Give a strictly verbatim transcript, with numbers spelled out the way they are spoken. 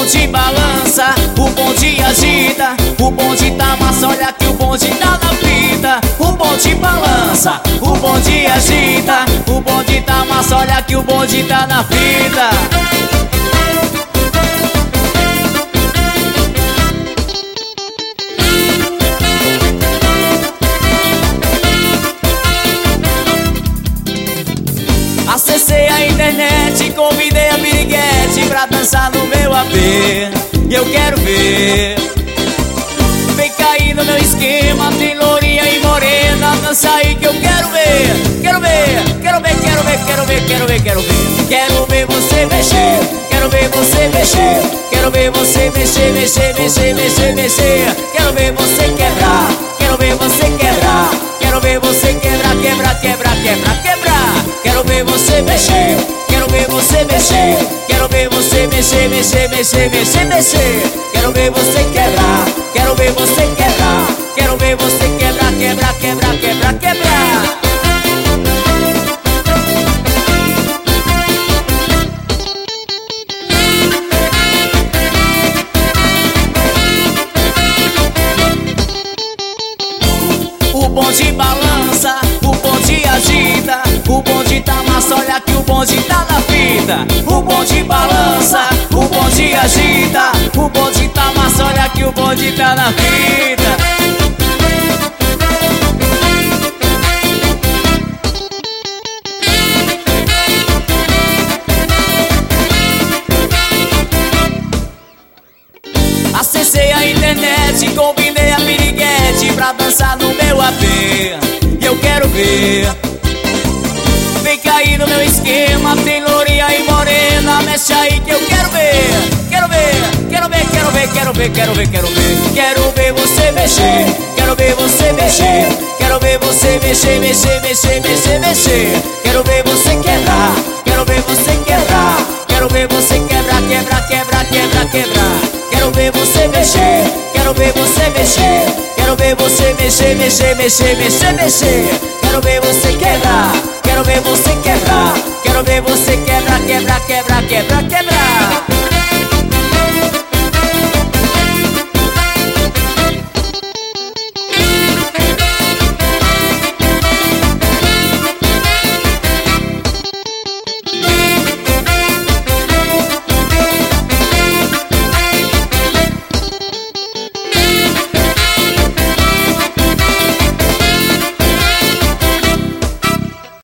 bonde balança, o bonde agita, o bonde tá massa, olha que o bonde tá na fita. O bonde balança, o bonde agita, o bonde tá massa, olha que o bonde tá na fita. Acessei a internet, convidei a piriguete pra dançar no meu A P. E eu quero ver, vem cair no meu esquema, tem lourinha e morena, dança aí que eu quero ver. Quero ver, quero ver, quero ver, quero ver, quero ver, quero ver. Quero ver você mexer, quero ver você mexer, quero ver você mexer, mexer, mexer, mexer, mexer. Quero ver você quebrar, quero ver você quebrar, quero ver você quebrar, quebrar, quebrar, quebrar, quebrar. Quero ver você mexer, quero ver você mexer, quero ver você mexer, mexer, mexer, mexer, mexer. Quero ver você quebrar, quero ver você quebrar, quero ver você quebrar, quebrar, quebrar, quebrar, quebrar. O bonde balança, o bonde agita, o bonde tá massa, olha que o bonde tá na fita. O bonde balança, o bonde agita, o bonde tá massa, olha que o bonde tá na fita. Acessei a internet, combinei a piriguete pra dançar no meu A P. E eu quero ver, vem cair no meu esquema, tem lourinha e morena, mexe aí que eu quero ver. Quero ver, quero ver, quero ver, quero ver, quero ver, quero ver. Quero ver você mexer, quero ver você mexer, quero ver você mexer, mexer, mexer, mexer, mexer. Quero ver você quebrar, quero ver você quebrar, quero ver você quebrar, quebrar, quebrar, quebrar, quebrar. Quero ver você mexer, quero ver você mexer, quero ver você mexer, mexer, mexer, mexer, mexer. Quero ver você quebrar, quero ver você quebrar, quero ver você quebrar, quebrar, quebrar, quebrar, quebrar.